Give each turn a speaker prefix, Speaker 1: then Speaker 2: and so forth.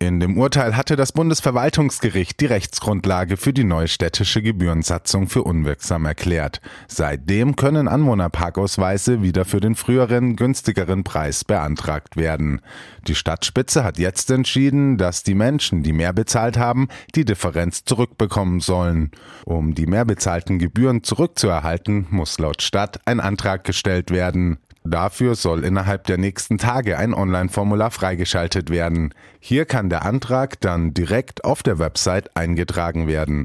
Speaker 1: In dem Urteil hatte das Bundesverwaltungsgericht die Rechtsgrundlage für die neue städtische Gebührensatzung für unwirksam erklärt. Seitdem können Anwohnerparkausweise wieder für den früheren, günstigeren Preis beantragt werden. Die Stadtspitze hat jetzt entschieden, dass die Menschen, die mehr bezahlt haben, die Differenz zurückbekommen sollen. Um die mehr bezahlten Gebühren zurückzuerhalten, muss laut Stadt ein Antrag gestellt werden. Dafür soll innerhalb der nächsten Tage ein Online-Formular freigeschaltet werden. Hier kann der Antrag dann direkt auf der Website eingetragen werden.